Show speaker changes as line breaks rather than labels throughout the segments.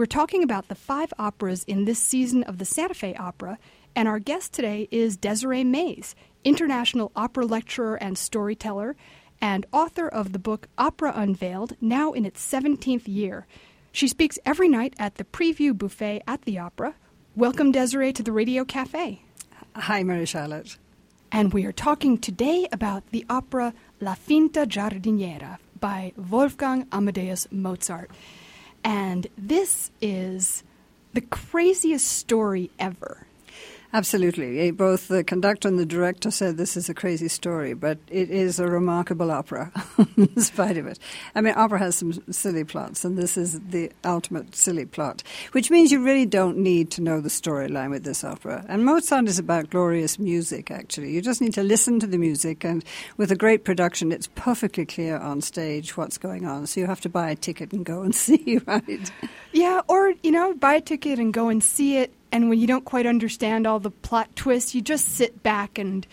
We're talking about the 5 operas in this season of the Santa Fe Opera, and our guest today is Desiree Mays, international opera lecturer and storyteller, and author of the book Opera Unveiled, now in its 17th year. She speaks every night at the Preview Buffet at the Opera. Welcome, Desiree, to the Radio Cafe.
Hi, Mary Charlotte.
And we are talking today about the opera La Finta Giardiniera by Wolfgang Amadeus Mozart. And this is the craziest story ever.
Absolutely. Both the conductor and the director said this is a crazy story, but it is a remarkable opera, in spite of it. I mean, opera has some silly plots, and this is the ultimate silly plot, which means you really don't need to know the storyline with this opera. And Mozart is about glorious music, actually. You just need to listen to the music, and with a great production, it's perfectly clear on stage what's going on. So you have to buy a ticket and go and see, right?
Yeah, or, buy a ticket and go and see it. And when you don't quite understand all the plot twists, you just sit back and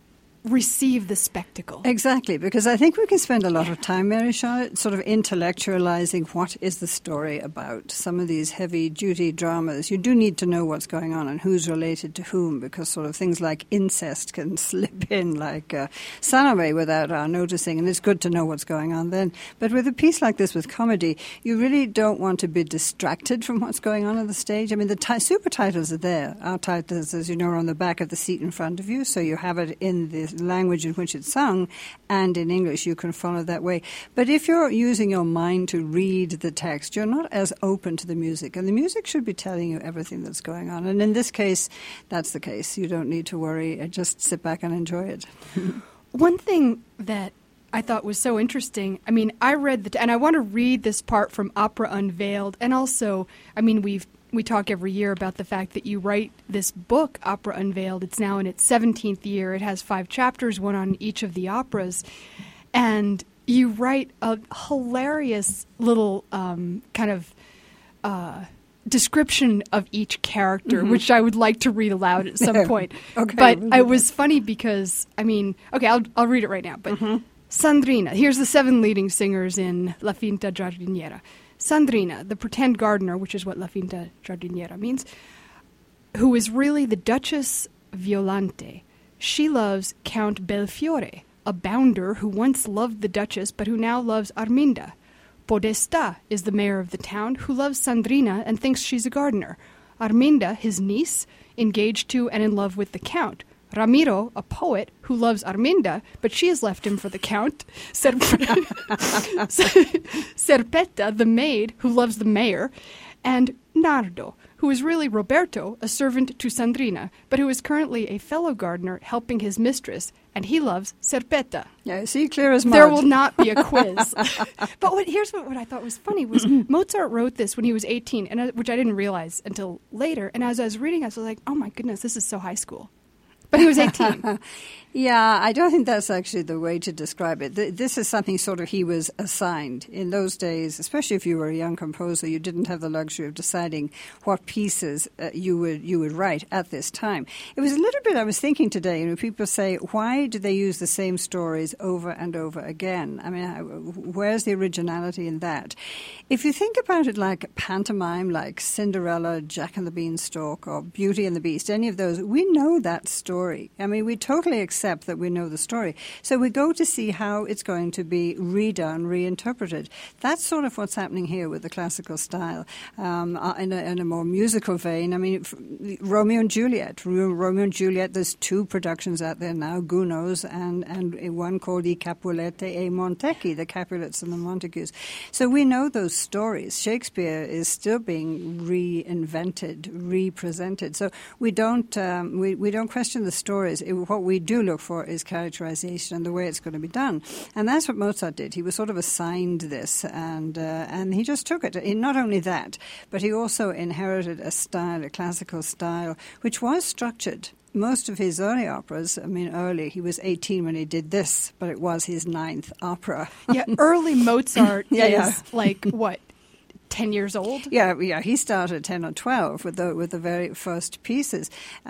receive the spectacle.
Exactly, because I think we can spend a lot of time, Mary Charlotte, sort of intellectualizing what is the story about. Some of these heavy-duty dramas, you do need to know what's going on and who's related to whom, because sort of things like incest can slip in like Salome without our noticing, and it's good to know what's going on then. But with a piece like this, with comedy, you really don't want to be distracted from what's going on the stage. I mean, the super titles are there. Our titles, as you know, are on the back of the seat in front of you, so you have it in the language in which it's sung, and in English you can follow that way. But if you're using your mind to read the text, you're not as open to the music, and the music should be telling you everything that's going on. And in this case, that's the case. You don't need to worry. Just sit back and enjoy it.
One thing that I thought was so interesting, I mean, I read and I want to read this part from Opera Unveiled, and also, I mean, we talk every year about the fact that you write this book, Opera Unveiled. It's now in its 17th year. It has 5 chapters, one on each of the operas. And you write a hilarious little description of each character, which I would like to read aloud at some point.
Okay,
but it was funny because, I mean, okay, I'll read it right now. But Sandrina, here's the 7 leading singers in La Finta Giardiniera. Sandrina, the pretend gardener, which is what La Finta Giardiniera means, who is really the Duchess Violante. She loves Count Belfiore, a bounder who once loved the Duchess but who now loves Arminda. Podesta is the mayor of the town who loves Sandrina and thinks she's a gardener. Arminda, his niece, engaged to and in love with the Count. Ramiro, a poet who loves Arminda, but she has left him for the Count. Serpetta, the maid who loves the mayor. And Nardo, who is really Roberto, a servant to Sandrina, but who is currently a fellow gardener helping his mistress, and he loves Serpetta.
Yeah, see, clear as mud.
There will not be a quiz. But here's what I thought was funny was Mozart wrote this when he was 18, which I didn't realize until later. And as I was reading, I was like, oh my goodness, this is so high school. But he was 18.
Yeah, I don't think that's actually the way to describe it. This is something sort of he was assigned. In those days, especially if you were a young composer, you didn't have the luxury of deciding what pieces you would write at this time. It was a little bit, I was thinking today, people say, why do they use the same stories over and over again? I mean, where's the originality in that? If you think about it like pantomime, like Cinderella, Jack and the Beanstalk, or Beauty and the Beast, any of those, we know that story. I mean, we totally accept that we know the story. So we go to see how it's going to be redone, reinterpreted. That's sort of what's happening here with the classical style. In a more musical vein, I mean, Romeo and Juliet. Romeo and Juliet, there's 2 productions out there now, Gounod's and one called I Capuleti e Montecchi, the Capulets and the Montagues. So we know those stories. Shakespeare is still being reinvented, represented. So we don't question the stories. What we do look for is characterization and the way it's going to be done. And that's what Mozart did. He was sort of assigned this, and he just took it. Not only that, but he also inherited a style, a classical style, which was structured. Most of his early operas, he was 18 when he did this, but it was his 9th opera.
Yeah, early Mozart is like, what, 10 years old?
Yeah. He started at 10 or 12 with the very first pieces.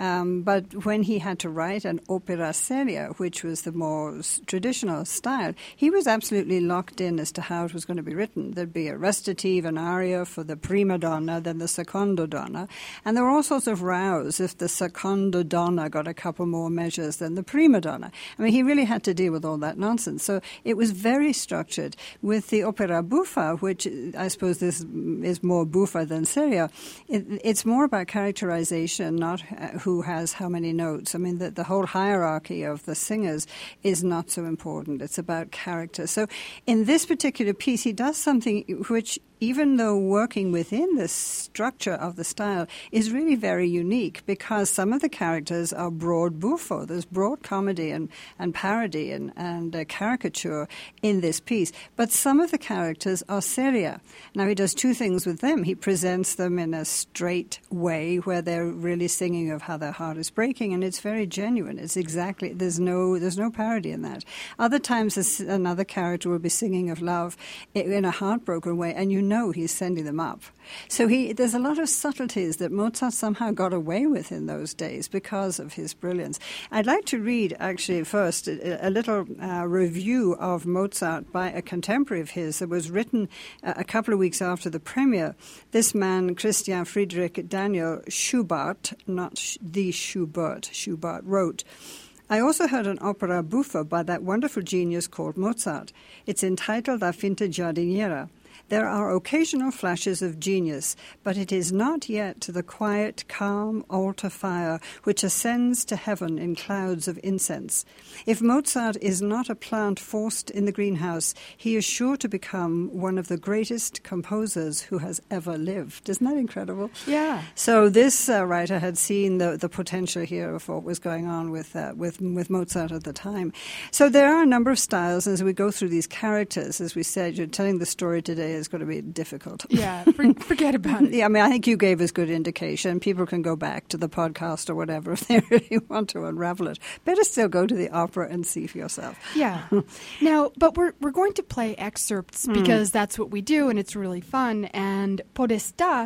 But when he had to write an opera seria, which was the more traditional style, he was absolutely locked in as to how it was going to be written. There'd be a recitative, an aria for the prima donna, then the secondo donna. And there were all sorts of rows if the secondo donna got a couple more measures than the prima donna. I mean, he really had to deal with all that nonsense. So it was very structured. With the opera buffa, which I suppose this is more buffa than seria, it's more about characterization, not who has how many notes. I mean, the whole hierarchy of the singers is not so important. It's about character. So in this particular piece, he does something which, even though working within the structure of the style, is really very unique, because some of the characters are broad buffo. There's broad comedy and parody and caricature in this piece. But some of the characters are seria. Now, he does two things with them. He presents them in a straight way where they're really singing of how their heart is breaking, and it's very genuine. It's exactly, there's no parody in that. Other times another character will be singing of love in a heartbroken way, and you know he's sending them up. So there's a lot of subtleties that Mozart somehow got away with in those days because of his brilliance. I'd like to read, actually, first a little review of Mozart by a contemporary of his that was written a couple of weeks after the premiere. This man, Christian Friedrich Daniel Schubart, not the Schubert, wrote, "I also heard an opera buffa by that wonderful genius called Mozart. It's entitled La Finta Giardiniera. There are occasional flashes of genius, but it is not yet the quiet, calm altar fire which ascends to heaven in clouds of incense. If Mozart is not a plant forced in the greenhouse, he is sure to become one of the greatest composers who has ever lived." Isn't that incredible?
Yeah.
So this writer had seen the potential here of what was going on with Mozart at the time. So there are a number of styles, and as we go through these characters, as we said, you're telling the story today is going to be difficult.
Yeah, forget about it.
Yeah, I mean, I think you gave us good indication. People can go back to the podcast or whatever if they really want to unravel it. Better still go to the opera and see for yourself.
Yeah. Now, but we're going to play excerpts because that's what we do, and it's really fun. And Podestà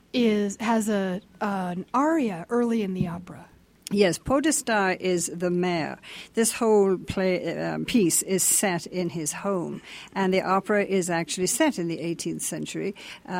has an aria early in the opera.
Yes, Podestà is the mayor. This whole piece is set in his home, and the opera is actually set in the 18th century.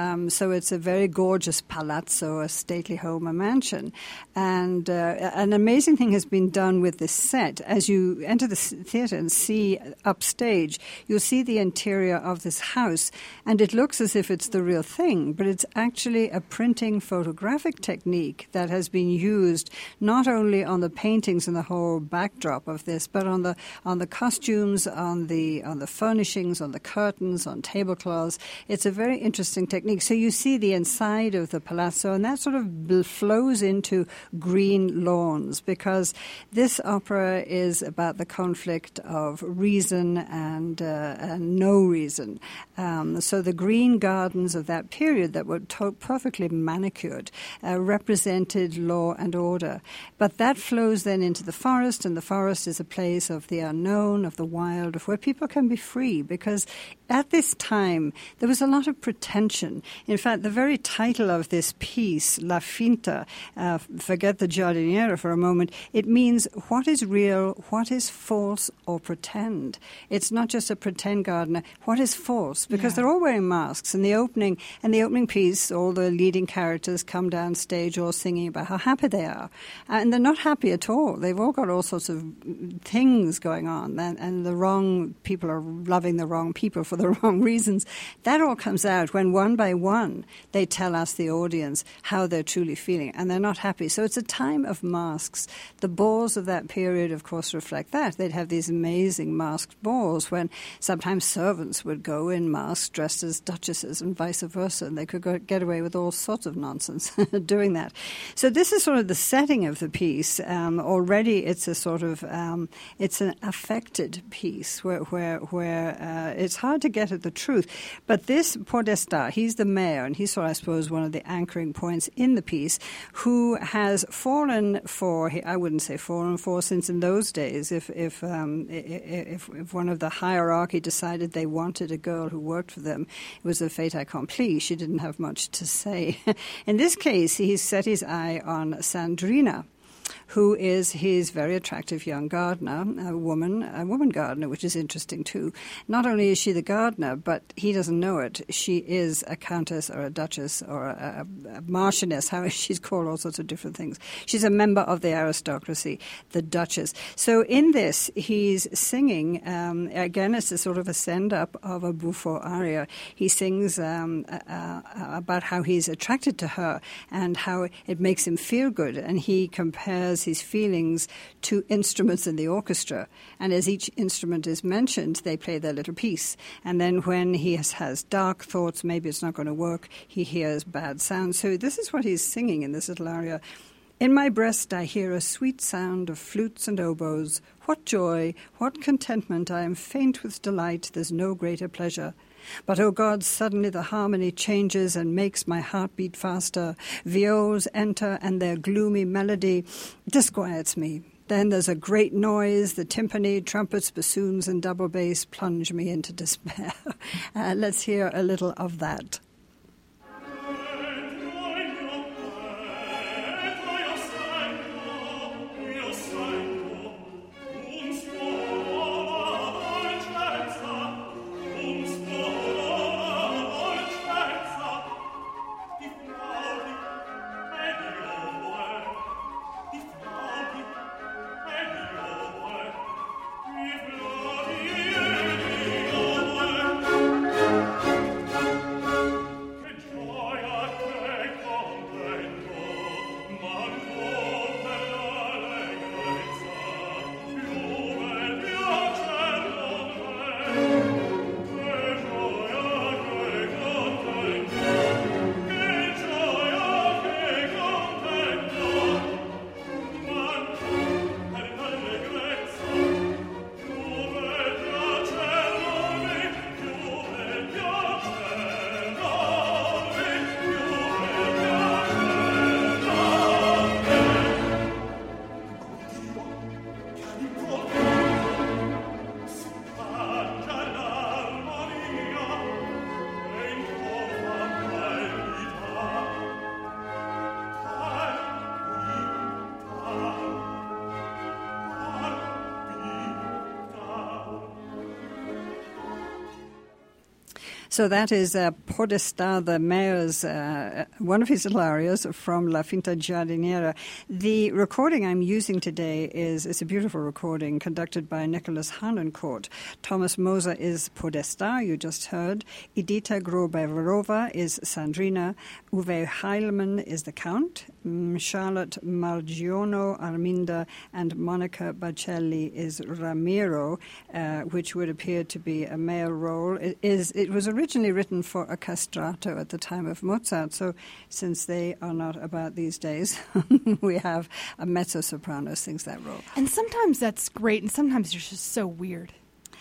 So it's a very gorgeous palazzo, a stately home, a mansion. And an amazing thing has been done with this set. As you enter the theatre and see upstage, you'll see the interior of this house, and it looks as if it's the real thing, but it's actually a printing photographic technique that has been used not only on the paintings and the whole backdrop of this, but on the costumes, on the furnishings, on the curtains, on tablecloths. It's a very interesting technique. So you see the inside of the palazzo, and that sort of flows into green lawns, because this opera is about the conflict of reason and no reason. So the green gardens of that period that were perfectly manicured represented law and order. But that flows then into the forest, and the forest is a place of the unknown, of the wild, of where people can be free, because at this time there was a lot of pretension. In fact, the very title of this piece, La Finta, forget the giardiniera for a moment, it means what is real, what is false or pretend. It's not just a pretend gardener, what is false, because they're all wearing masks. In the opening piece, all the leading characters come down stage all singing about how happy they are. And they're not happy at all. They've all got all sorts of things going on, and the wrong people are loving the wrong people for the wrong reasons. That all comes out when one by one they tell us, the audience, how they're truly feeling, and they're not happy. So it's a time of masks. The balls of that period, of course, reflect that. They'd have these amazing masked balls when sometimes servants would go in masks dressed as duchesses and vice versa, and they could get away with all sorts of nonsense doing that. So this is sort of the setting of the piece. piece, already it's a sort of it's an affected piece where it's hard to get at the truth. But this Podestà, he's the mayor, and he's, I suppose, one of the anchoring points in the piece, who has fallen for, I wouldn't say fallen for, since in those days, if one of the hierarchy decided they wanted a girl who worked for them, it was a fait accompli. She didn't have much to say. In this case, he's set his eye on Sandrina, who is his very attractive young gardener, a woman gardener, which is interesting too. Not only is she the gardener, but he doesn't know it. She is a countess or a duchess or a marchioness, how she's called all sorts of different things. She's a member of the aristocracy, the duchess. So in this, he's singing, again, it's a sort of a send-up of a buffo aria. He sings about how he's attracted to her and how it makes him feel good, and he compares his feelings to instruments in the orchestra. And as each instrument is mentioned, they play their little piece. And then when he has dark thoughts, maybe it's not going to work, he hears bad sounds. So this is what he's singing in this little aria. In my breast I hear a sweet sound of flutes and oboes. What joy, what contentment, I am faint with delight, there's no greater pleasure. But, oh God, suddenly the harmony changes and makes my heart beat faster. Viols enter and their gloomy melody disquiets me. Then there's a great noise. The timpani, trumpets, bassoons and double bass plunge me into despair. Let's hear a little of that. So that is Podestà, the mayor's, one of his little arias from La Finta Giardiniera. The recording I'm using today it's a beautiful recording conducted by Nicholas Harnoncourt. Thomas Moser is Podestà, you just heard. Edita Grobarova is Sandrina. Uwe Heilmann is the Count. Charlotte Margiono Arminda and Monica Bacelli is Ramiro, which would appear to be a male role. It was originally written for a castrato at the time of Mozart, so since they are not about these days, we have a mezzo-soprano sings that role.
And sometimes that's great, and sometimes it's just so weird.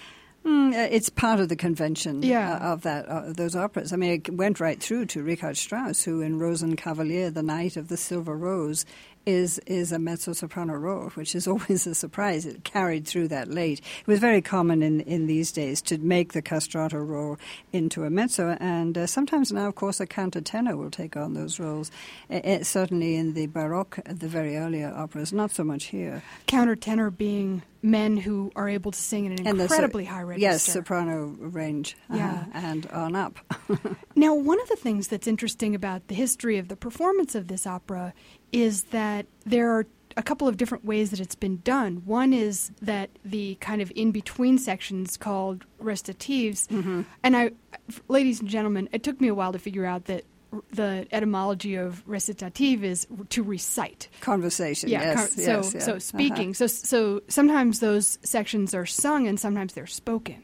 It's part of the convention
of
those operas. I mean, it went right through to Richard Strauss, who in Rosenkavalier, The Night of the Silver Rose, is a mezzo-soprano role, which is always a surprise. It carried through that late. It was very common in these days to make the castrato role into a mezzo, and sometimes now, of course, a countertenor will take on those roles. Certainly in the Baroque, the very earlier operas, not so much here.
Countertenor being men who are able to sing in an incredibly high register.
Yes, soprano range and on up.
Now, one of the things that's interesting about the history of the performance of this opera is that there are a couple of different ways that it's been done. One is that the kind of in-between sections called recitatives, and ladies and gentlemen, it took me a while to figure out that the etymology of recitative is to recite.
Conversation,
So speaking. So sometimes those sections are sung and sometimes they're spoken.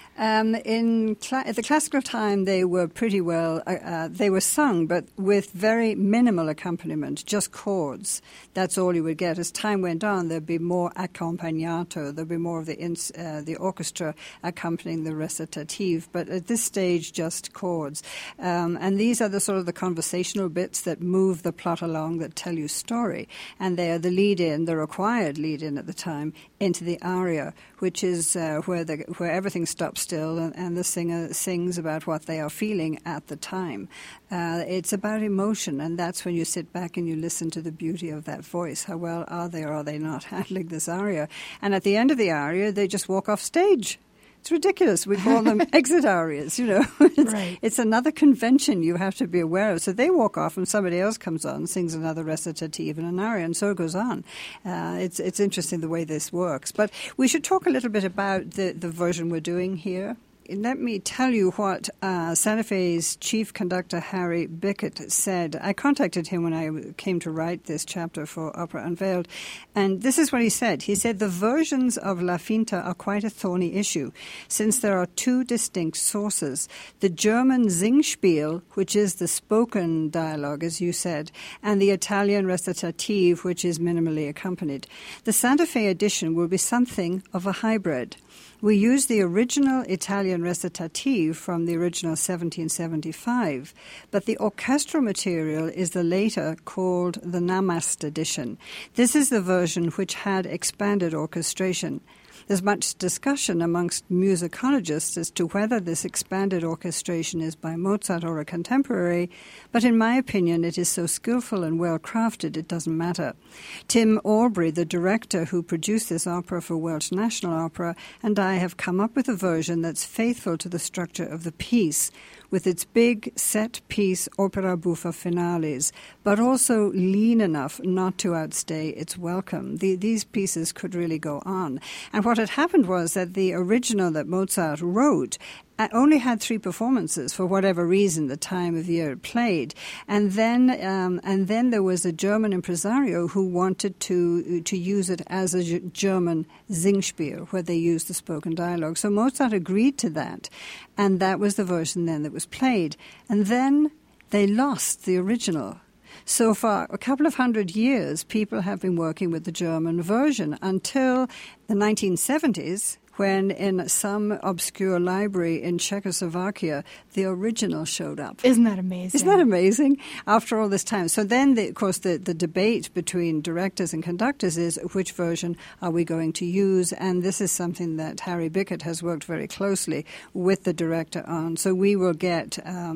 In the classical time, they were pretty well, they were sung, but with very minimal accompaniment, just chords. That's all you would get. As time went on, there'd be more accompagnato, there'd be more of the orchestra accompanying the recitative, but at this stage, just chords. And these are the sort of the conversational bits that move the plot along, that tell you story. And they are the lead-in, the required lead-in at the time, into the aria, which is where everything stops still and the singer sings about what they are feeling at the time. It's about emotion, and that's when you sit back and you listen to the beauty of that voice. How well are they or are they not handling this aria? And at the end of the aria, they just walk off stage. It's ridiculous. We call them exit arias, you know. It's another convention you have to be aware of. So they walk off and somebody else comes on, sings another recitative and an aria, and so it goes on. It's interesting the way this works. But we should talk a little bit about the version we're doing here. Let me tell you what Santa Fe's chief conductor, Harry Bickett, said. I contacted him when I came to write this chapter for Opera Unveiled, and this is what he said. He said, the versions of La Finta are quite a thorny issue, since there are two distinct sources. The German Singspiel, which is the spoken dialogue, as you said, and the Italian recitative, which is minimally accompanied. The Santa Fe edition will be something of a hybrid. We use the original Italian recitative from the original 1775, but the orchestral material is the later called the Namaste edition. This is the version which had expanded orchestration. There's much discussion amongst musicologists as to whether this expanded orchestration is by Mozart or a contemporary, but in my opinion it is so skillful and well crafted it doesn't matter. Tim Aubrey, the director who produced this opera for Welsh National Opera, and I have come up with a version that's faithful to the structure of the piece, with its big set-piece opera buffa finales, but also lean enough not to outstay its welcome. These pieces could really go on. And what had happened was that the original that Mozart wrote only had 3 performances for whatever reason, the time of year it played, and then there was a German impresario who wanted to use it as a German Singspiel, where they used the spoken dialogue. So Mozart agreed to that, and that was the version then that was played. And then they lost the original. So for a couple of 100 years, people have been working with the German version until the 1970s, when in some obscure library in Czechoslovakia, the original showed up.
Isn't that amazing?
Isn't that amazing? After all this time. So then, of course, the debate between directors and conductors is which version are we going to use? And this is something that Harry Bickett has worked very closely with the director on. So we will get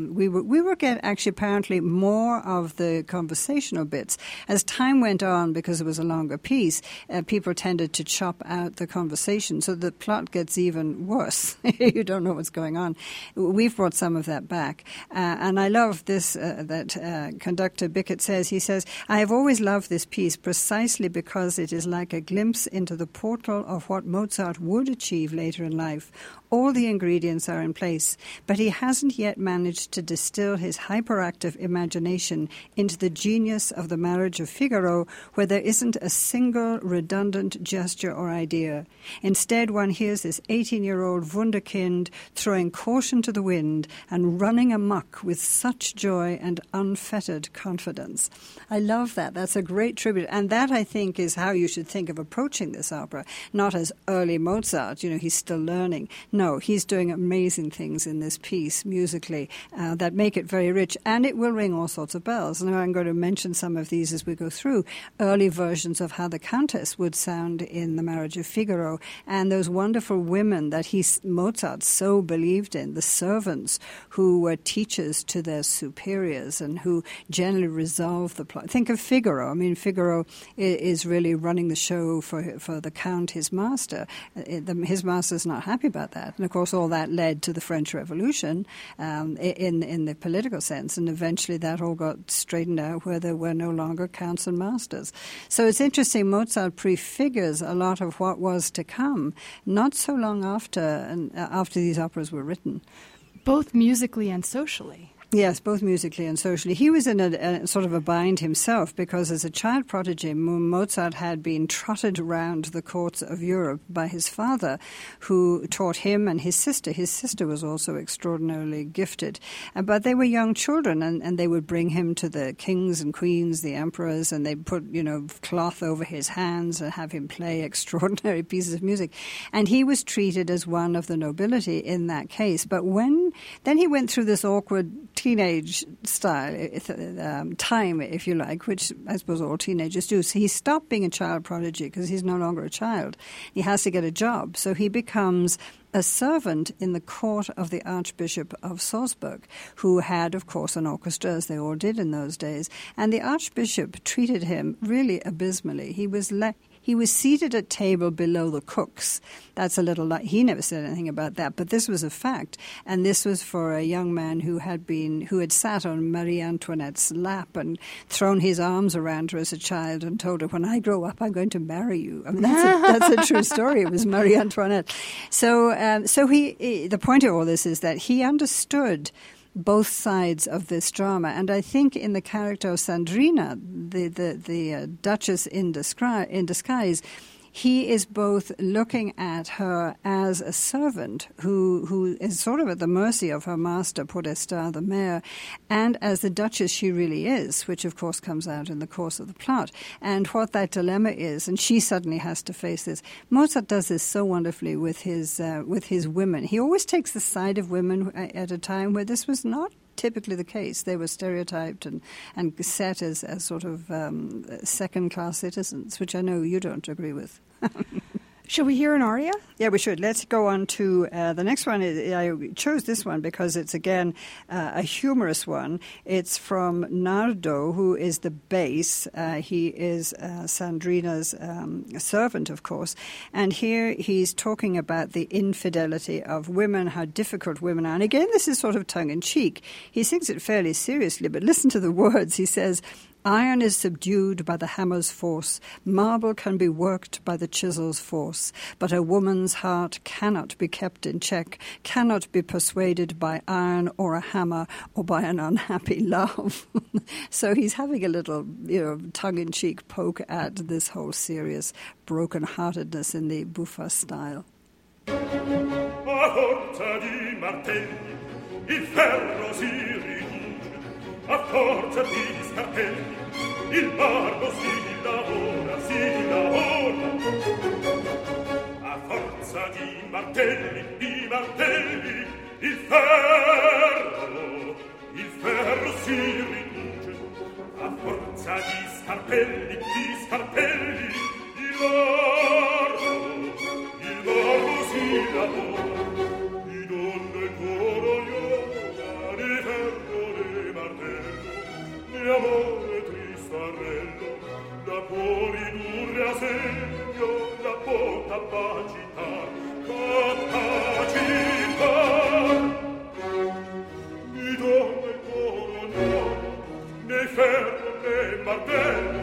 actually apparently more of the conversational bits. As time went on, because it was a longer piece, people tended to chop out the conversation. So the plot gets even worse. You don't know what's going on. We've brought some of that back. And I love this, that conductor Bickett says. He says, I have always loved this piece precisely because it is like a glimpse into the portal of what Mozart would achieve later in life. All the ingredients are in place, but he hasn't yet managed to distill his hyperactive imagination into the genius of The Marriage of Figaro, where there isn't a single redundant gesture or idea. Instead, one hears this 18-year-old wunderkind throwing caution to the wind and running amok with such joy and unfettered confidence. I love that. That's a great tribute. And that, I think, is how you should think of approaching this opera, not as early Mozart, he's still learning. No, he's doing amazing things in this piece musically that make it very rich, and it will ring all sorts of bells. And I'm going to mention some of these as we go through. Early versions of how the Countess would sound in The Marriage of Figaro, and those wonderful women that Mozart so believed in, the servants who were teachers to their superiors and who generally resolved the plot. Think of Figaro. I mean, Figaro is really running the show for the Count, his master. His master's not happy about that. And, of course, all that led to the French Revolution in the political sense, and eventually that all got straightened out where there were no longer counts and masters. So it's interesting, Mozart prefigures a lot of what was to come, not so long after these operas were written.
Both musically and socially.
Yes, both musically and socially. He was in a sort of a bind himself because as a child prodigy, Mozart had been trotted around the courts of Europe by his father, who taught him and his sister. His sister was also extraordinarily gifted. But they were young children, and they would bring him to the kings and queens, the emperors, and they put, cloth over his hands and have him play extraordinary pieces of music. And he was treated as one of the nobility in that case. But then he went through this awkward teenage style time, if you like, which I suppose all teenagers do. So he stopped being a child prodigy because he's no longer a child. He has to get a job. So he becomes a servant in the court of the Archbishop of Salzburg, who had, of course, an orchestra, as they all did in those days. And the Archbishop treated him really abysmally. He was seated at table below the cooks. That's a little he never said anything about that, but this was a fact. And this was for a young man who had sat on Marie Antoinette's lap and thrown his arms around her as a child and told her, when I grow up, I'm going to marry you. I mean, that's a true story. It was Marie Antoinette. So the point of all this is that he understood both sides of this drama. And I think in the character of Sandrina, the Duchess in disguise, he is both looking at her as a servant who is sort of at the mercy of her master, Podesta the mayor, and as the Duchess she really is, which of course comes out in the course of the plot, and what that dilemma is, and she suddenly has to face this. Mozart does this so wonderfully with his women. He always takes the side of women at a time where this was not typically the case. They were stereotyped and set as sort of second-class citizens, which I know you don't agree with.
Shall we hear an aria?
Yeah, we should. Let's go on to the next one. I chose this one because it's, again, a humorous one. It's from Nardo, who is the bass. He is Sandrina's servant, of course. And here he's talking about the infidelity of women, how difficult women are. And again, this is sort of tongue-in-cheek. He sings it fairly seriously, but listen to the words. He says, "Iron is subdued by the hammer's force. Marble can be worked by the chisel's force. But a woman's heart cannot be kept in check, cannot be persuaded by iron or a hammer or by an unhappy love." So he's having a little, tongue-in-cheek poke at this whole serious broken-heartedness in the buffa style.
A forza di martelli, il ferro si riduce. A forza di scarpelli, il bardo si lavora. A forza di martelli, il ferro si riduce. A forza di scarpelli, il bardo si lavora. Di donne il coro ioga, di ferro di amore tristarello, da può ridurre a segno, da può capacitar. Di donne il coro nuovo, né ferro né martello.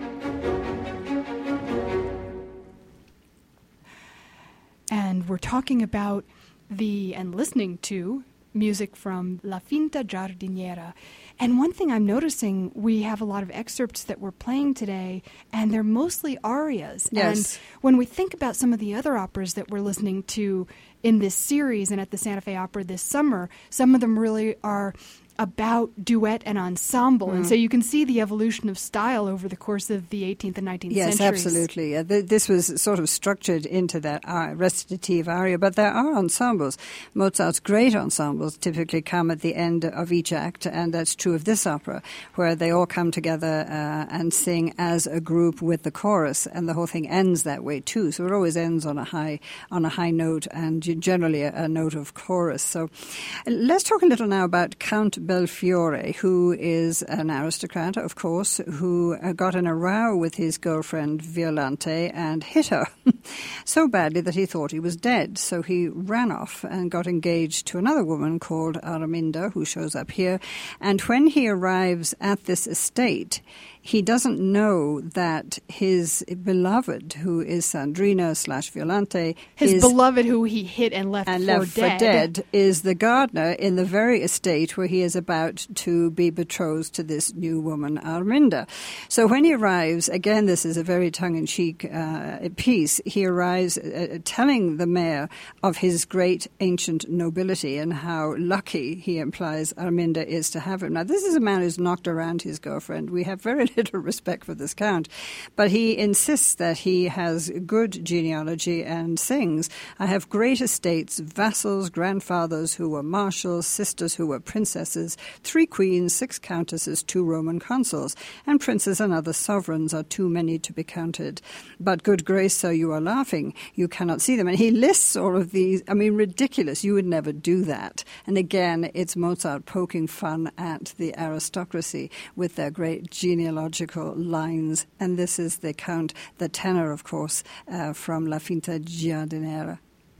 And we're talking about and listening to music from La Finta Giardiniera. And one thing I'm noticing, we have a lot of excerpts that we're playing today, and they're mostly arias.
Yes.
And when we think about some of the other operas that we're listening to in this series and at the Santa Fe Opera this summer, some of them really are about duet and ensemble. And so you can see the evolution of style over the course of the 18th and 19th
yes,
centuries.
Yes, absolutely. This was sort of structured into that recitative aria, but there are ensembles. Mozart's great ensembles typically come at the end of each act, and that's true of this opera, where they all come together and sing as a group with the chorus, and the whole thing ends that way too. So it always ends on a high note, and generally a note of chorus. So let's talk a little now about Count Belfiore, who is an aristocrat, of course, who got in a row with his girlfriend Violante and hit her so badly that he thought he was dead. So he ran off and got engaged to another woman called Araminda, who shows up here. And when he arrives at this estate, he doesn't know that his beloved, who is Sandrina / Violante,
his beloved who he hit and left
for dead, is the gardener in the very estate where he has is about to be betrothed to this new woman, Arminda. So when he arrives, again, this is a very tongue-in-cheek piece, he arrives telling the mayor of his great ancient nobility and how lucky, he implies, Arminda is to have him. Now, this is a man who's knocked around his girlfriend. We have very little respect for this count, but he insists that he has good genealogy and sings, I have great estates, vassals, grandfathers who were marshals, sisters who were princesses, 3 queens, 6 countesses, 2 Roman consuls, and princes and other sovereigns are too many to be counted. But good grace, sir, you are laughing. You cannot see them. And he lists all of these, I mean, ridiculous. You would never do that. And again, it's Mozart poking fun at the aristocracy with their great genealogical lines. And this is the count, the tenor, of course, from La Finta Giardiniera.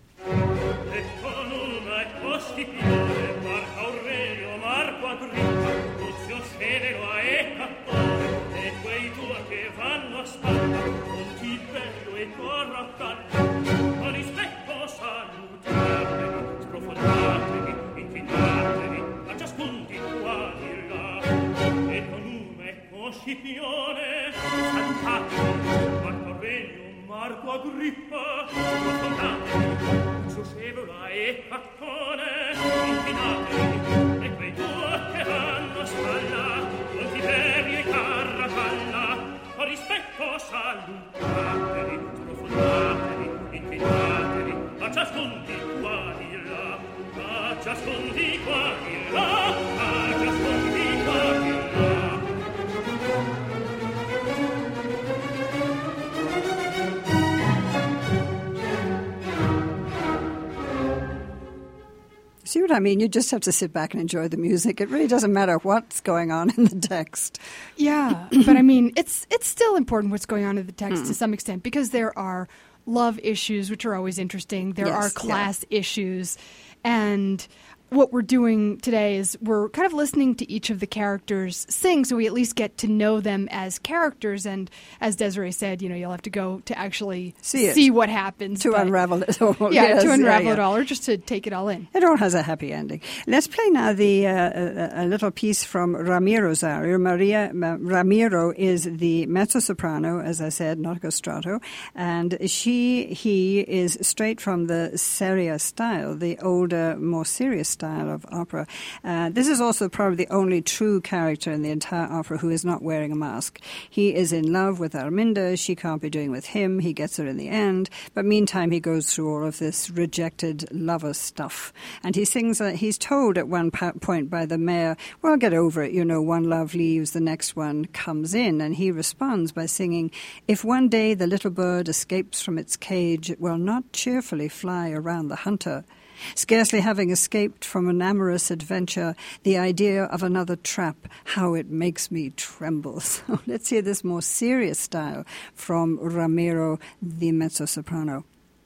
Scipione, Sant'Agno, Marco Aurelio, Marco Agrippa, Profonate, Giusevora e Cattone, inchinate, e quei 2 che vanno a spalla, con Tiberio e Caracalla, a rispetto salutatevi, profondatevi, inclinatevi, a ciascun di qua di là, a ciascun di qua di là, a ciascun di qua di là.
See what I mean? You just have to sit back and enjoy the music. It really doesn't matter what's going on in the text.
Yeah, but I mean, it's still important what's going on in the text to some extent, because there are love issues, which are always interesting. There are class issues. And what we're doing today is we're kind of listening to each of the characters sing, so we at least get to know them as characters. And as Desiree said, you know, you'll have to go to actually see what happens.
To unravel it all.
To unravel it all, or just to take it all in.
It all has a happy ending. Let's play now a little piece from Ramiro's aria. Ramiro is the mezzo-soprano, as I said, not castrato, and he is straight from the seria style, the older, more serious style of opera. This is also probably the only true character in the entire opera who is not wearing a mask. He is in love with Arminda. She can't be doing with him. He gets her in the end. But meantime, he goes through all of this rejected lover stuff. And he sings, he's told at one point by the mayor, well, get over it. You know, one love leaves, the next one comes in. And he responds by singing, if one day the little bird escapes from its cage, it will not cheerfully fly around the hunter. Scarcely having escaped from an amorous adventure, the idea of another trap, how it makes me tremble. So let's hear this more serious style from Ramiro, the mezzo-soprano.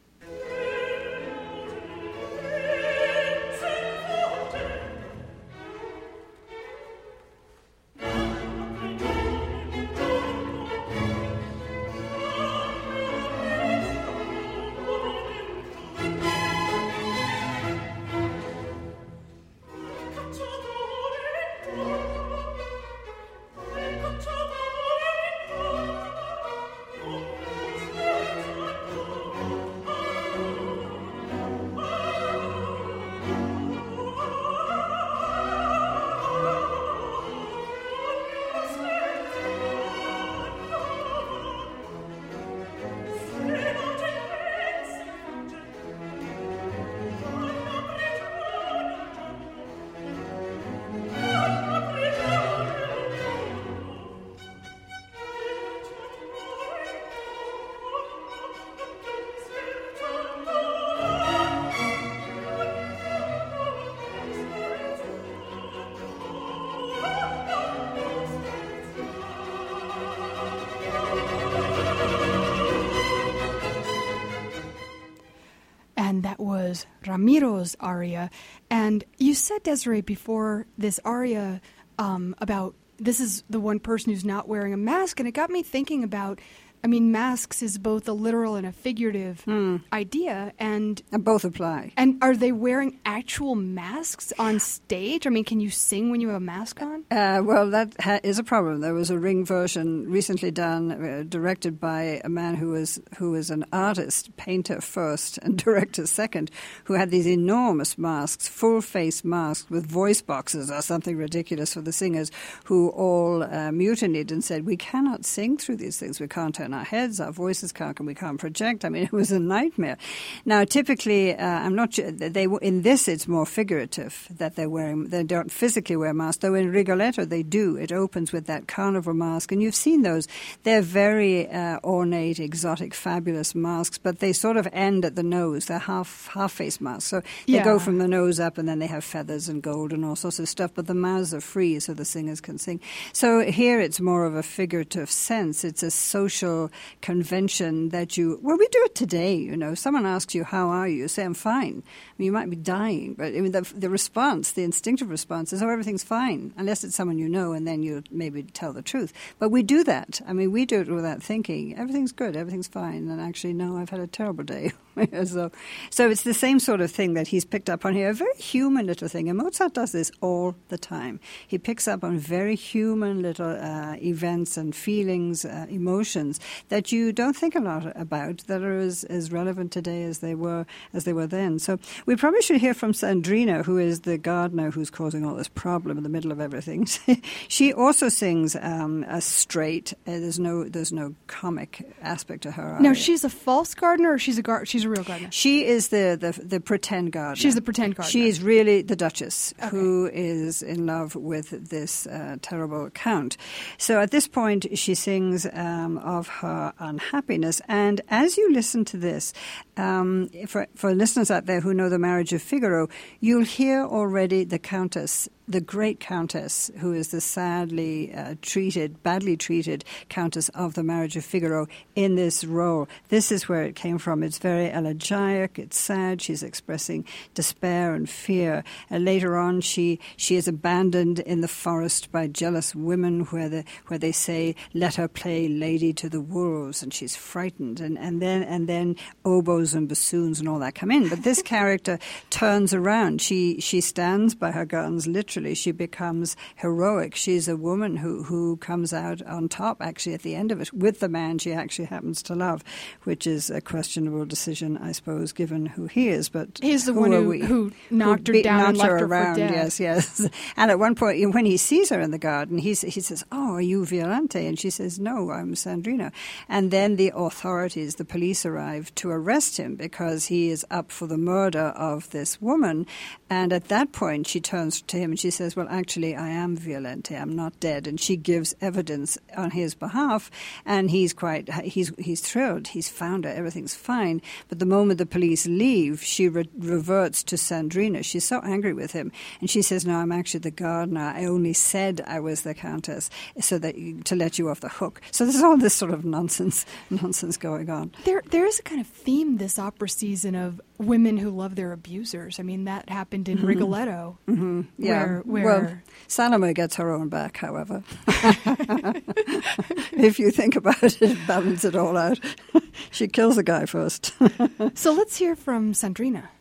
Was Ramiro's aria. And you said, Desiree, before this aria about this is the one person who's not wearing a mask, and it got me thinking about I mean, masks is both a literal and a figurative idea, and
both apply.
And are they wearing actual masks on stage? I mean, can you sing when you have a mask on?
Well, that is a problem. There was a Ring version recently done, directed by a man who was an artist, painter first and director second, who had these enormous masks, full-face masks with voice boxes or something ridiculous for the singers, who all mutinied and said, we cannot sing through these things. We can't turn our heads, our voices can't, and we can't project. I mean, it was a nightmare. Now, typically, I'm not sure, in this it's more figurative that they don't physically wear masks, though in Rigoletto they do. It opens with that carnival mask, and you've seen those. They're very ornate, exotic, fabulous masks, but they sort of end at the nose. They're half-face masks. So they go from the nose up, and then they have feathers and gold and all sorts of stuff, but the mouths are free so the singers can sing. So here it's more of a figurative sense. It's a social convention that we do it today, you know. Someone asks you, how are you? You say, I'm fine. I mean, you might be dying, but I mean, the response, the instinctive response is, oh, everything's fine, unless it's someone you know, and then you maybe tell the truth. But we do that. I mean, we do it without thinking. Everything's good, everything's fine, and actually, no, I've had a terrible day. So it's the same sort of thing that he's picked up on here, a very human little thing. And Mozart does this all the time. He picks up on very human little events and feelings, emotions that you don't think a lot about, that are as relevant today as they were then. So we probably should hear from Sandrina, who is the gardener who's causing all this problem in the middle of everything. She also sings a straight. There's no comic aspect to her.
No, she's a false gardener, or she's a real gardener?
She is the pretend gardener.
She's the pretend gardener.
She is really the Duchess, who is in love with this terrible count. So at this point, she sings of her unhappiness. And as you listen to this, for listeners out there who know The Marriage of Figaro, you'll hear already the Countess, the great Countess, who is the badly treated Countess of The Marriage of Figaro in this role. This is where it came from. It's very elegiac, it's sad, she's expressing despair and fear. And later on, she is abandoned in the forest by jealous women where they say, let her play lady to the wolves, and she's frightened. And then oboes and bassoons and all that come in. But this character turns around. She stands by her guns, literally. She becomes heroic. She's a woman who comes out on top, actually, at the end of it, with the man she actually happens to love, which is a questionable decision, I suppose, given who he is. But
he's the one who knocked her down and left her
around.
For dead.
Yes. And at one point, when he sees her in the garden, he says, oh, are you Violante? And she says, no, I'm Sandrina. And then the authorities, the police, arrive to arrest him because he is up for the murder of this woman. And at that point, she turns to him and she says, well, actually, I am Violante. I'm not dead. And she gives evidence on his behalf. And he's thrilled. He's found her. Everything's fine. But the moment the police leave, she reverts to Sandrina. She's so angry with him. And she says, no, I'm actually the gardener. I only said I was the Countess so that to let you off the hook. So there's all this sort of nonsense going on.
There is a kind of theme this opera season of women who love their abusers. I mean, that happened in Rigoletto.
Mm-hmm. Yeah. Well, Salome gets her own back, however. If you think about it, balance it all out. She kills the guy first.
So let's hear from Sandrina.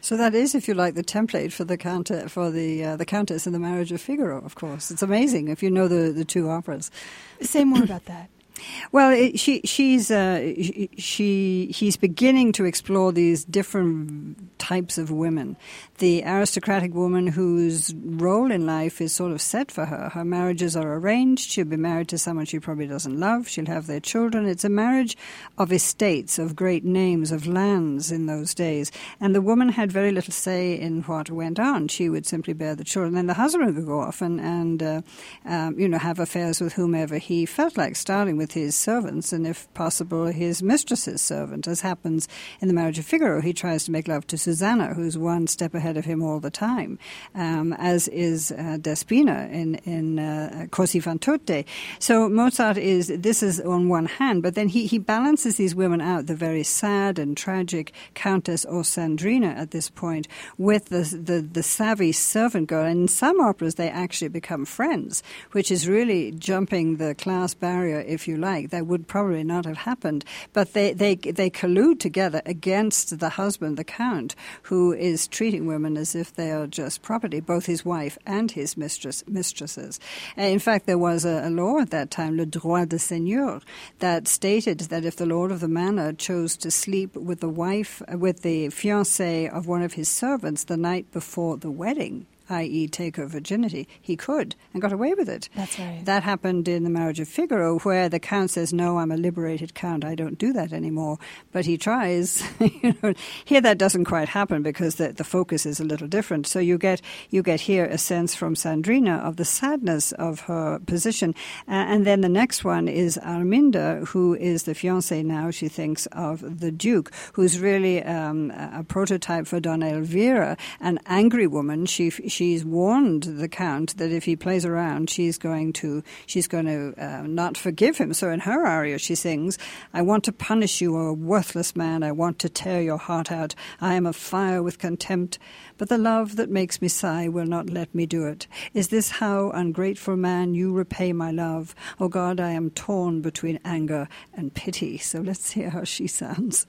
So that is, if you like, the template for the Countess in The Marriage of Figaro, of course. It's amazing if you know the two operas.
Say more about that.
Well, he's beginning to explore these different types of women. The aristocratic woman whose role in life is sort of set for her. Her marriages are arranged. She'll be married to someone she probably doesn't love. She'll have their children. It's a marriage of estates, of great names, of lands in those days. And the woman had very little say in what went on. She would simply bear the children. And the husband would go off and have affairs with whomever he felt like, starting with his servants and, if possible, his mistress's servant. As happens in The Marriage of Figaro, he tries to make love to Susanna, who's one step ahead of him all the time, as is Despina in Così fan tutte. So Mozart this is on one hand, but then he balances these women out, the very sad and tragic Countess Ossandrina at this point, with the savvy servant girl. And in some operas, they actually become friends, which is really jumping the class barrier, if you like. That would probably not have happened, but they collude together against the husband, the Count, who is treating women as if they are just property, both his wife and his mistresses. In fact, there was a law at that time, le droit de seigneur, that stated that if the lord of the manor chose to sleep with the fiancée of one of his servants the night before the wedding, i.e. take her virginity, he could, and got away with it.
That's right.
That happened in The Marriage of Figaro, where the Count says, no, I'm a liberated Count, I don't do that anymore. But he tries. Here that doesn't quite happen because the focus is a little different. So you get here a sense from Sandrina of the sadness of her position. And then the next one is Arminda, who is the fiancée now, she thinks, of the Duke, who's really a prototype for Donna Elvira, an angry woman. She's warned the Count that if he plays around, she's going to not forgive him. So in her aria, she sings, I want to punish you, a worthless man. I want to tear your heart out. I am afire with contempt, but the love that makes me sigh will not let me do it. Is this how, ungrateful man, you repay my love? Oh God, I am torn between anger and pity. So let's hear how she sounds.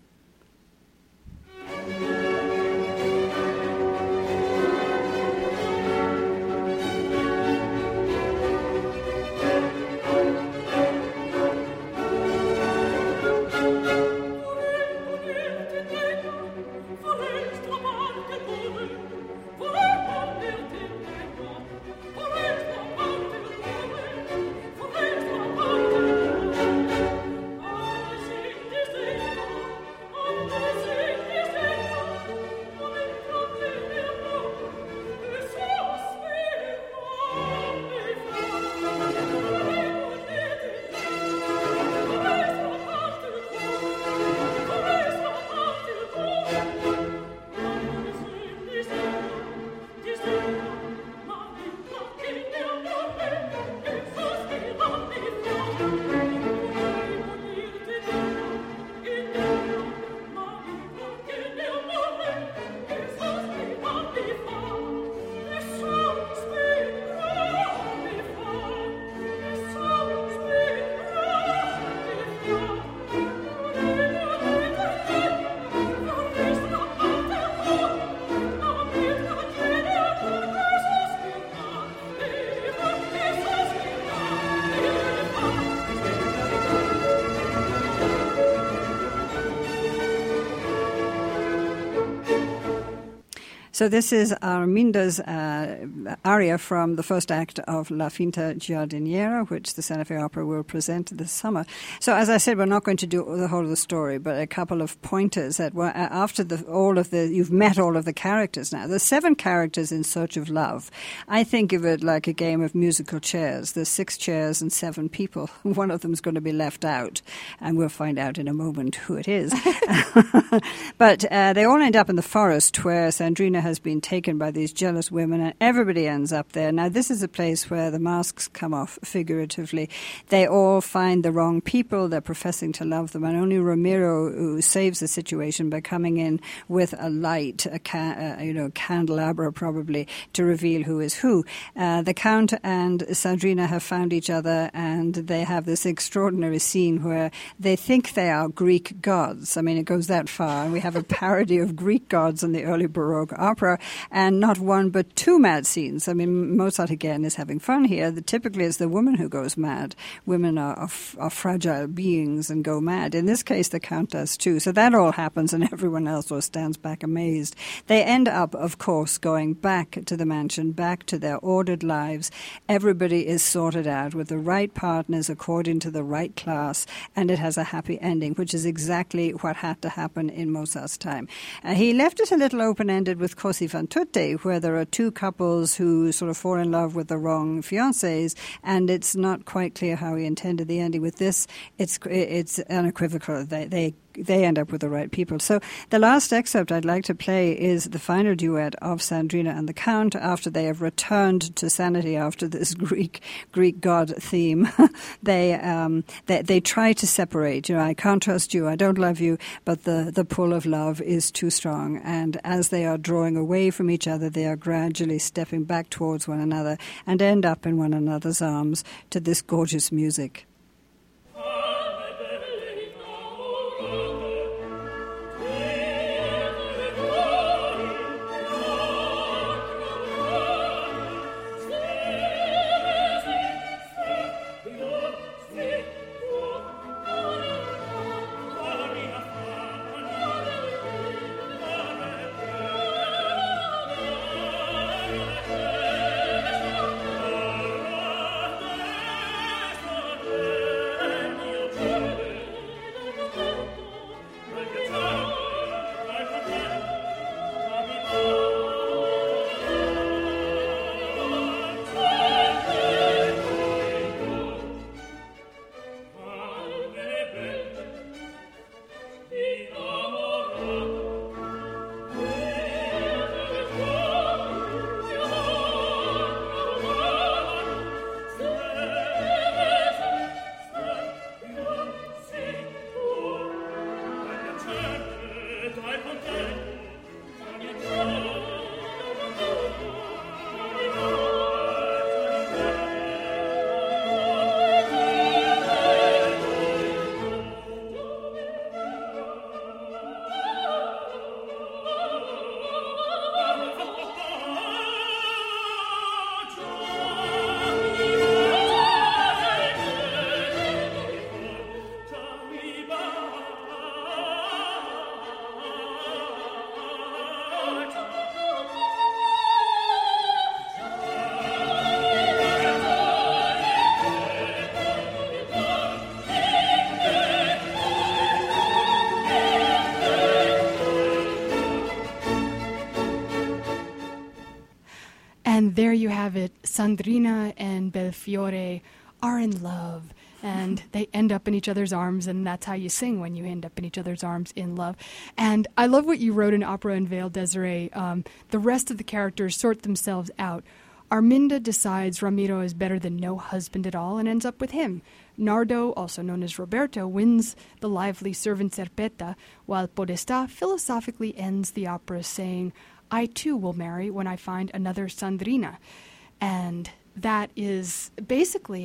So this is Arminda's aria from the first act of La Finta Giardiniera, which the Santa Fe Opera will present this summer. So as I said, we're not going to do the whole of the story, but a couple of pointers that were after you've met all of the characters now. There's 7 characters in Search of Love. I think of it like a game of musical chairs. There's 6 chairs and 7 people. One of them's going to be left out, and we'll find out in a moment who it is. But they all end up in the forest where Sandrina Sandrina has been taken by these jealous women, and everybody ends up there. Now, this is a place where the masks come off figuratively. They all find the wrong people. They're professing to love them, and only Ramiro who saves the situation by coming in with a light, a candelabra probably, to reveal who is who. The Count and Sandrina have found each other, and they have this extraordinary scene where they think they are Greek gods. I mean, it goes that far. And we have a parody of Greek gods in the early Baroque opera, and not one but two mad scenes. I mean, Mozart, again, is having fun here. Typically, it's the woman who goes mad. Women are fragile beings and go mad. In this case, the Count does too. So that all happens, and everyone else stands back amazed. They end up, of course, going back to the mansion, back to their ordered lives. Everybody is sorted out with the right partners according to the right class, and it has a happy ending, which is exactly what had to happen in Mozart's time. He left it a little open-ended with Così fan tutte, where there are two couples who sort of fall in love with the wrong fiancés, and it's not quite clear how he intended the ending. With this, it's unequivocal. They end up with the right people. So the last excerpt I'd like to play is the final duet of Sandrina and the Count after they have returned to sanity after this Greek god theme. They try to separate. I can't trust you, I don't love you, but the pull of love is too strong. And as they are drawing away from each other, they are gradually stepping back towards one another and end up in one another's arms to this gorgeous music.
And there you have it. Sandrina and Belfiore are in love, and they end up in each other's arms, and that's how you sing when you end up in each other's arms in love. And I love what you wrote in Opera in Veil, Desiree. The rest of the characters sort themselves out. Arminda decides Ramiro is better than no husband at all and ends up with him. Nardo, also known as Roberto, wins the lively servant Serpetta, while Podestà philosophically ends the opera saying, I too will marry when I find another Sandrina. And that is basically,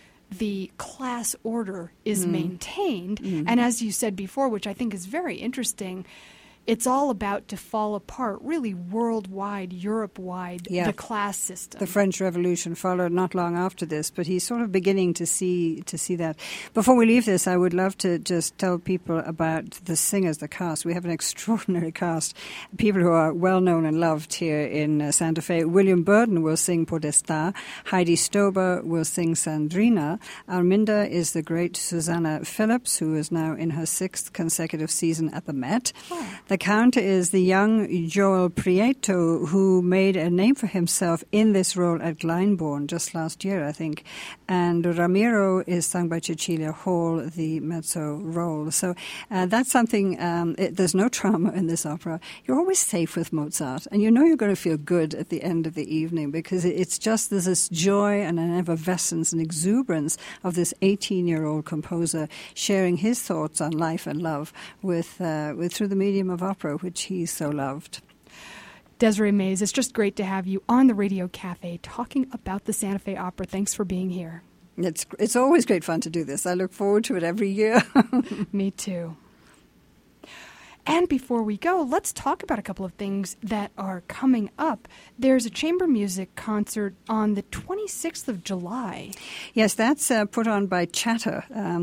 the class order is maintained. And as you said before, which I think is very interesting, it's all about to fall apart, really worldwide, Europe-wide, the class system.
The French Revolution followed not long after this, but he's sort of beginning to see that. Before we leave this, I would love to just tell people about the singers, the cast. We have an extraordinary cast, people who are well-known and loved here in Santa Fe. William Burden will sing Podestà. Heidi Stober will sing Sandrina. Arminda is the great Susanna Phillips, who is now in her 6th consecutive season at the Met. The The Count is the young Joel Prieto, who made a name for himself in this role at Glyndebourne just last year, I think. And Ramiro is sung by Cecilia Hall, the mezzo role. So that's something, there's no trauma in this opera. You're always safe with Mozart, and you know you're going to feel good at the end of the evening, because it's just there's this joy and an effervescence and exuberance of this 18-year-old composer sharing his thoughts on life and love with through the medium of opera, which he so loved.
Desiree Mays, it's just great to have you on the Radio Cafe talking about the Santa Fe Opera. Thanks for being here.
It's always great fun to do this. I look forward to it every year.
Me too. And before we go, let's talk about a couple of things that are coming up. There's a chamber music concert on the 26th of July.
Yes, that's put on by Chatter,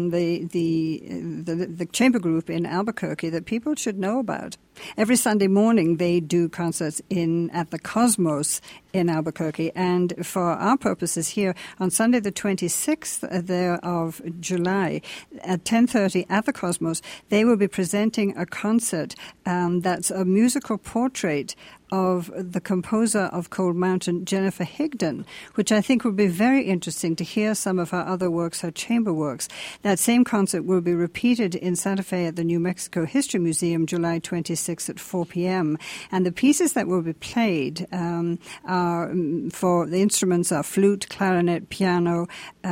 the chamber group in Albuquerque that people should know about. Every Sunday morning they do concerts at the Cosmos in Albuquerque, and for our purposes here, on Sunday the 26th of July at 10:30 at the Cosmos, they will be presenting a concert that's a musical portrait of the composer of Cold Mountain, Jennifer Higdon, which I think would be very interesting to hear some of her other works, her chamber works. That same concert will be repeated in Santa Fe at the New Mexico History Museum, July 26th at 4 p.m. And the pieces that will be played are, for the instruments are flute, clarinet, piano,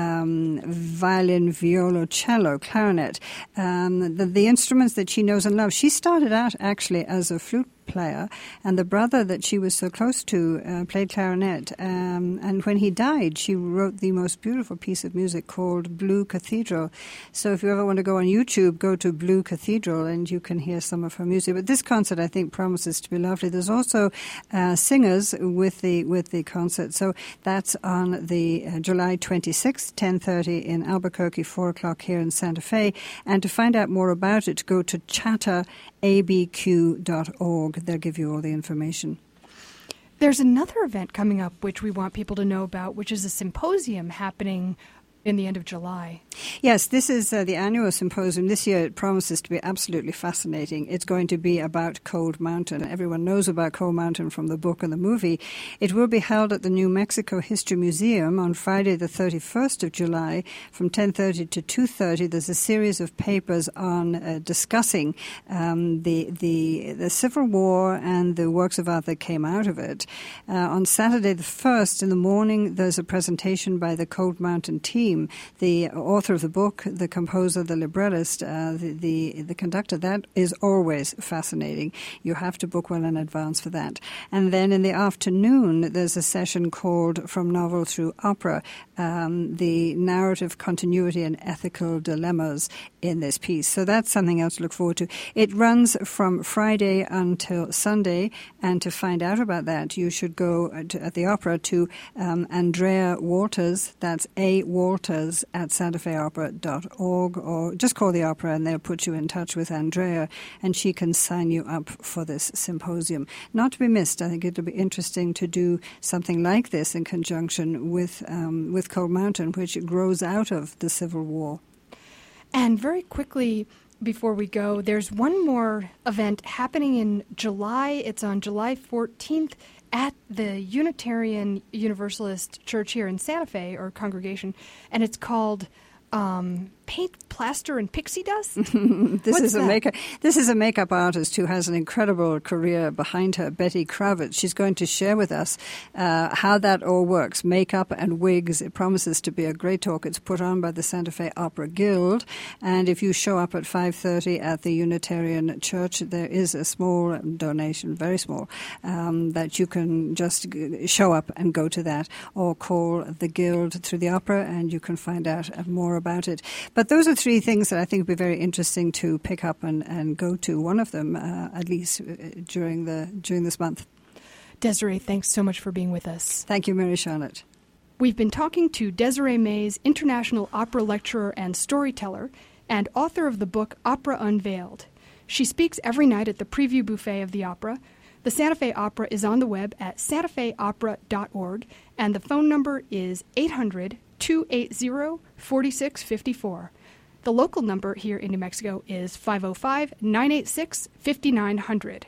violin, viola, cello, clarinet. The instruments that she knows and loves. She started out actually as a flute player, and the brother that she was so close to played clarinet, and when he died she wrote the most beautiful piece of music called Blue Cathedral. So if you ever want to go on YouTube, go to Blue Cathedral and you can hear some of her music. But this concert I think promises to be lovely. There's also singers with the concert, so that's on the July 26th, 10:30 in Albuquerque, 4 o'clock here in Santa Fe. And to find out more about it, go to chatterabq.org. They'll give you all the information.
There's another event coming up which we want people to know about, which is a symposium happening in the end of July.
Yes, this is the annual symposium. This year it promises to be absolutely fascinating. It's going to be about Cold Mountain. Everyone knows about Cold Mountain from the book and the movie. It will be held at the New Mexico History Museum on Friday the 31st of July from 10:30 to 2:30. There's a series of papers on discussing the Civil War and the works of art that came out of it. On Saturday the 1st in the morning, there's a presentation by the Cold Mountain team. The author of the book, the composer, the librettist, the conductor. That is always fascinating. You have to book well in advance for that. And then in the afternoon, there's a session called From Novel Through Opera, the narrative continuity and ethical dilemmas in this piece. So that's something else to look forward to. It runs from Friday until Sunday, and to find out about that, you should go at the opera to Andrea Walters. That's A. Walters at santafeopera.org, or just call the opera and they'll put you in touch with Andrea and she can sign you up for this symposium. Not to be missed. I think it'll be interesting to do something like this in conjunction with Cold Mountain, which grows out of the Civil War.
And very quickly, before we go, there's one more event happening in July. It's on July 14th at the Unitarian Universalist Church here in Santa Fe, or congregation, and it's called Paint, Plaster, and Pixie Dust?
This is a makeup artist who has an incredible career behind her, Betty Kravitz. She's going to share with us how that all works. Makeup and wigs. It promises to be a great talk. It's put on by the Santa Fe Opera Guild. And if you show up at 5:30 at the Unitarian Church, there is a small donation, very small, that you can just show up and go to that, or call the Guild through the opera and you can find out more about it. But those are three things that I think would be very interesting to pick up and go to. One of them, at least, during this month.
Desiree, thanks so much for being with us.
Thank you, Mary Charlotte.
We've been talking to Desiree Mays, international opera lecturer and storyteller, and author of the book Opera Unveiled. She speaks every night at the Preview Buffet of the Opera. The Santa Fe Opera is on the web at santafeopera.org, and the phone number is 800-280-4654. The local number here in New Mexico is 505-986-5900.